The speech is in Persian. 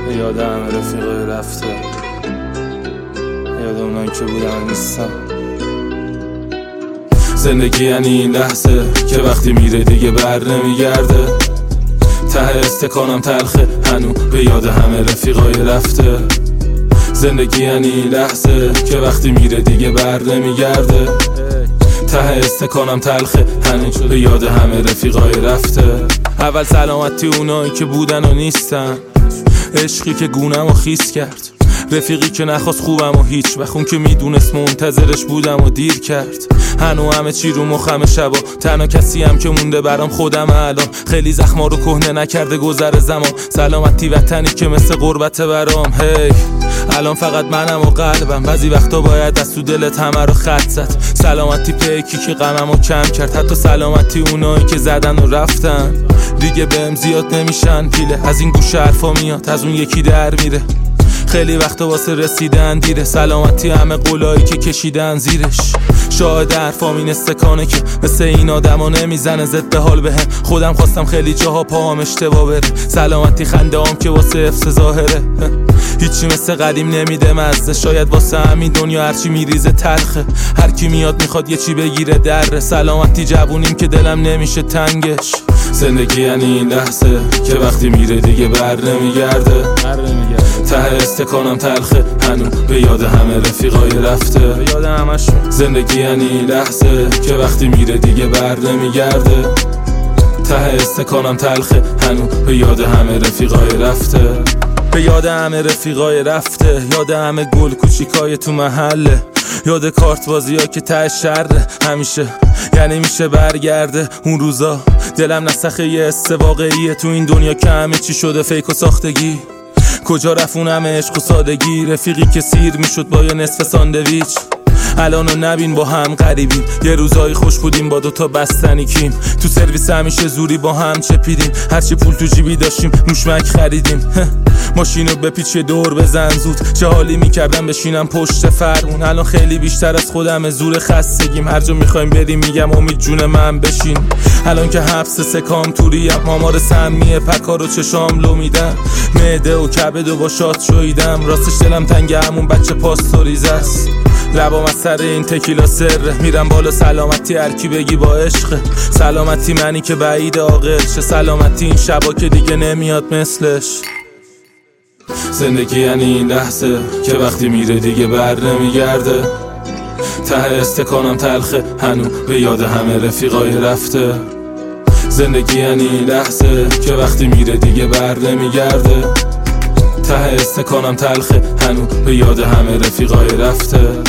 یاد همه رفیقای رفته، یاد اونایی که بودن نیستن. زندگی یعنی این لحظه که وقتی میره دیگه بر نمیگرده. ته استکانم تلخه هنو به یاد همه رفیقای رفته. زندگی یعنی این لحظه که وقتی میره دیگه بر نمیگرده. ته استکانم تلخه هنوز به یاد همه رفیقای رفته. اول سلامتی اونایی که بودن و نیستن، عشقی که گونم و خیس کرد، رفیقی که نخواست خوبم و هیچ وقت که میدونست منتظرش بودم و دیر کرد. هنو همه چی رو مخم شبا، تنها کسی هم که مونده برام خودم الان. خیلی زخما رو کهنه نکرده گذر زمان، سلامتی وطنی که مثل غربت برام. هی الان فقط منم و قلبم، بعضی وقتا باید از تو دلت همه رو خط زد. سلامتی پیکی که غممو کم کرد، حتی سلامتی اونایی که زدن و رفتن. دیگه بهم زیاد نمیشن پیله، از این گوشه حرفا میاد از اون یکی در میره. خیلی وقتا واسه رسیدن دیره، سلامتی همه قولایی که کشیدن زیرش. شاهد حرفام این استکانه که مثل این آدما نمیزنه ضد حال بهم. خودم خواستم خیلی جاها پاهم اشتباه بره، سلامتی خنده هم که واسه حفظ ظاهره. هیچی مثل قدیم نمیده مزه، شاید واسه همین دنیا هرچی میریزه تلخه. هر کی میاد میخواد یه چی بگیره دره، سلامتی جوونیم که دلم نمیشه تنگش. زندگی یعنی این لحظه که وقتی میره دیگه بر نمیگرده. ته استکانم تلخه هنو به یاد همه رفیقای رفته. زندگی یعنی این لحظه که وقتی میره دیگه بر نمیگرده. ته استکانم تلخه هنو به یاد همه رفیقای رفته. به یاد همه رفیقای رفته، یاد همه گل کوچیکای تو محله، یاد کارت بازی ها که ته شره همیشه. یعنی میشه برگرده اون روزا، دلم نسخه یه حس واقعیه تو این دنیا که همه چی شده فیک و ساختگی. کجا رفت اون همه عشق و سادگی، رفیقی که سیر میشد با یه نصف ساندویچ. الانو نبین با هم غریبیم، یه روزایی خوش بودیم با دوتا بستنی کیم. تو سرویس همیشه زوری با هم چپیدیم، هرچی پول تو جیبی داشتیم نوشمک خریدیم. ماشینو بپیچ یه دور بزن زود، چه حالی میکردم بشینم پشت فرمون. الان خیلی بیشتر از خودم زور خستگیم، هر جا میخوایم بریم میگم امید جون من بشین. الان که حبس سکام توریم، مامار سمیه پکارو چشام لو میدم، معده و کبد و با شات شویدم. راستش دلم تنگ همون بچه پاستوریزه است، لبام از سر این تکیلا سره. میرم بالا سلامتی هرکی بگی با عشقه، سلامتی منی که بعید عاقل شه، سلامتی این شبا که دیگه نمیاد مثلش. زندگی یعنی این لحظه که وقتی میره دیگه بر نمیگرده. ته استکانم تلخه هنو به یاد همه رفیقای رفته. زندگی یعنی این لحظه که وقتی میره دیگه بر نمیگرده. ته استکانم تلخه هنو به یاد همه رفیقای رفته.